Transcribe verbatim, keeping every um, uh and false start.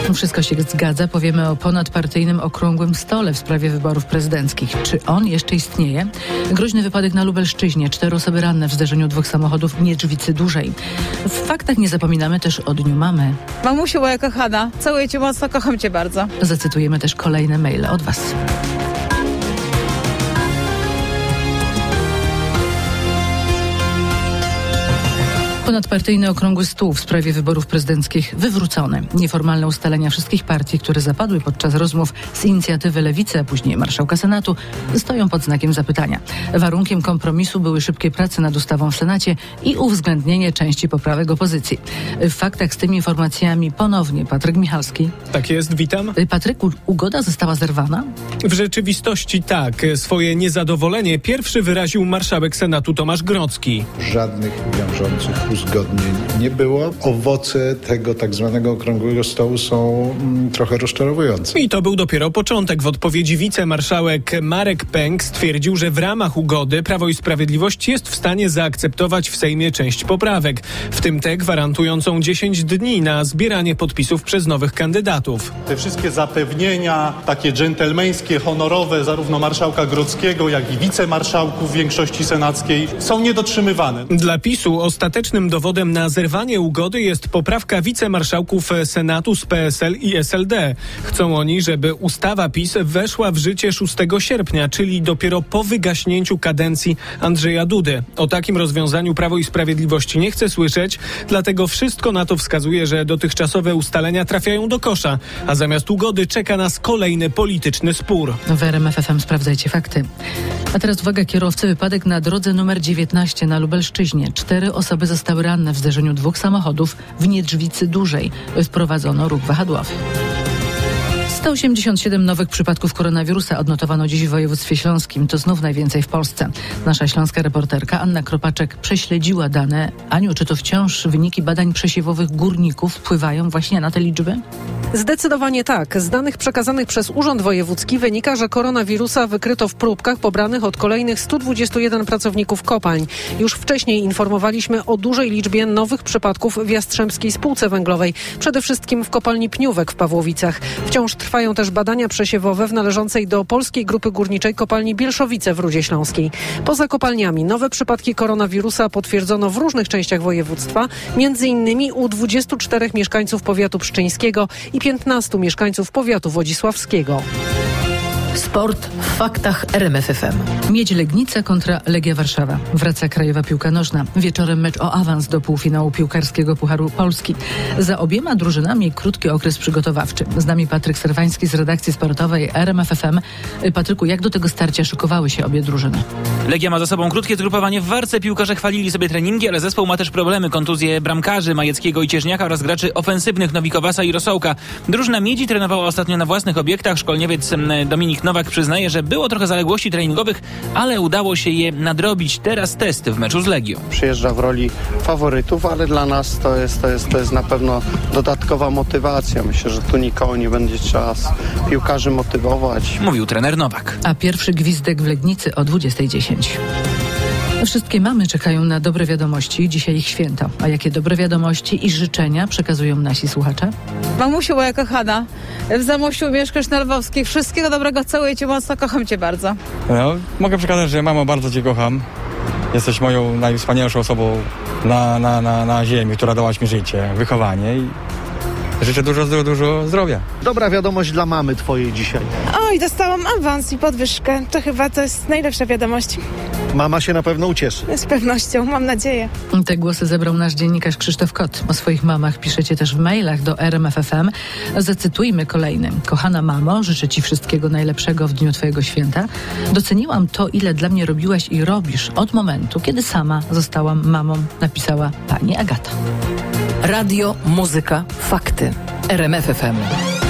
Wszystko się zgadza. Powiemy o ponadpartyjnym okrągłym stole w sprawie wyborów prezydenckich. Czy on jeszcze istnieje? Groźny wypadek na Lubelszczyźnie. Cztery osoby ranne w zderzeniu dwóch samochodów w Niedrzwicy Dużej. W faktach nie zapominamy też o Dniu Mamy. Mamusiu moja kochana, całuję cię mocno, kocham cię bardzo. Zacytujemy też kolejne maile od Was. Ponadpartyjny okrągły stół w sprawie wyborów prezydenckich wywrócony. Nieformalne ustalenia wszystkich partii, które zapadły podczas rozmów z inicjatywy Lewicy, a później marszałka Senatu, stoją pod znakiem zapytania. Warunkiem kompromisu były szybkie prace nad ustawą w Senacie i uwzględnienie części poprawek opozycji. W faktach z tymi informacjami ponownie Patryk Michalski. Tak jest, witam. Patryku, ugoda została zerwana? W rzeczywistości tak. Swoje niezadowolenie pierwszy wyraził marszałek Senatu Tomasz Grodzki. Żadnych wiążących uzgodnień nie było. Owoce tego tak zwanego okrągłego stołu są mm, trochę rozczarowujące. I to był dopiero początek. W odpowiedzi wicemarszałek Marek Pęk stwierdził, że w ramach ugody Prawo i Sprawiedliwość jest w stanie zaakceptować w Sejmie część poprawek, w tym tę gwarantującą dziesięć dni na zbieranie podpisów przez nowych kandydatów. Te wszystkie zapewnienia, takie dżentelmeńskie, honorowe, zarówno marszałka Grodzkiego, jak i wicemarszałków większości senackiej, są niedotrzymywane. Dla PiSu ostatecznym dowodem na zerwanie ugody jest poprawka wicemarszałków Senatu z P S L i S L D. Chcą oni, żeby ustawa PiS weszła w życie szóstego sierpnia, czyli dopiero po wygaśnięciu kadencji Andrzeja Dudy. O takim rozwiązaniu Prawo i Sprawiedliwość nie chce słyszeć, dlatego wszystko na to wskazuje, że dotychczasowe ustalenia trafiają do kosza, a zamiast ugody czeka nas kolejny polityczny spór. W R M F F M sprawdzajcie fakty. A teraz uwaga, kierowcy, wypadek na drodze numer dziewiętnaście na Lubelszczyźnie. Cztery osoby zostały ranne w zderzeniu dwóch samochodów w Niedrzwicy Dużej. Wprowadzono ruch wahadłowy. sto osiemdziesiąt siedem nowych przypadków koronawirusa odnotowano dziś w województwie śląskim. To znów najwięcej w Polsce. Nasza śląska reporterka Anna Kropaczek prześledziła dane. Aniu, czy to wciąż wyniki badań przesiewowych górników wpływają właśnie na te liczby? Zdecydowanie tak. Z danych przekazanych przez Urząd Wojewódzki wynika, że koronawirusa wykryto w próbkach pobranych od kolejnych stu dwudziestu jeden pracowników kopalń. Już wcześniej informowaliśmy o dużej liczbie nowych przypadków w Jastrzębskiej Spółce Węglowej. Przede wszystkim w kopalni Pniówek w Pawłowicach. Wciąż trwają też badania przesiewowe w należącej do Polskiej Grupy Górniczej kopalni Bielszowice w Rudzie Śląskiej. Poza kopalniami nowe przypadki koronawirusa potwierdzono w różnych częściach województwa, między innymi u dwudziestu czterech mieszkańców powiatu pszczyńskiego i piętnastu mieszkańców powiatu wodzisławskiego. Sport w faktach R M F F M. Miedź Legnica kontra Legia Warszawa. Wraca krajowa piłka nożna. Wieczorem mecz o awans do półfinału piłkarskiego Pucharu Polski. Za obiema drużynami krótki okres przygotowawczy. Z nami Patryk Serwański z redakcji sportowej R M F F M. Patryku, jak do tego starcia szykowały się obie drużyny? Legia ma za sobą krótkie zgrupowanie w Warce. Piłkarze chwalili sobie treningi, ale zespół ma też problemy. Kontuzje bramkarzy Majeckiego i Cieżniaka oraz graczy ofensywnych Nowikowasa i Rosołka. Drużyna Miedzi trenowała ostatnio na własnych obiektach. Szkolniewiec Dominik Nowak przyznaje, że było trochę zaległości treningowych, ale udało się je nadrobić. Teraz test w meczu z Legią. Przyjeżdża w roli faworytów, ale dla nas to jest, to jest, to jest na pewno dodatkowa motywacja. Myślę, że tu nikogo nie będzie trzeba piłkarzy motywować. Mówił trener Nowak. A pierwszy gwizdek w Legnicy o dwudziestej dziesięć. Wszystkie mamy czekają na dobre wiadomości. Dzisiaj ich święto. A jakie dobre wiadomości i życzenia przekazują nasi słuchacze? Mamusiu moja kochana, w Zamościu mieszkasz na Lwowskiej. Wszystkiego dobrego, całuję cię mocno, kocham cię bardzo. No, mogę przekazać, że mamo, bardzo cię kocham. Jesteś moją najwspanialszą osobą na, na, na, na ziemi, która dałaś mi życie, wychowanie i życzę dużo, dużo, dużo zdrowia. Dobra wiadomość dla mamy twojej dzisiaj. Oj, dostałam awans i podwyżkę. To chyba to jest najlepsza wiadomość. Mama się na pewno ucieszy. Z pewnością, mam nadzieję. Te głosy zebrał nasz dziennikarz Krzysztof Kot. O swoich mamach piszecie też w mailach do R M F F M. Zacytujmy kolejny. Kochana mamo, życzę ci wszystkiego najlepszego w dniu twojego święta. Doceniłam to, ile dla mnie robiłaś i robisz od momentu, kiedy sama zostałam mamą, napisała pani Agata. Radio, muzyka, fakty. R M F F M.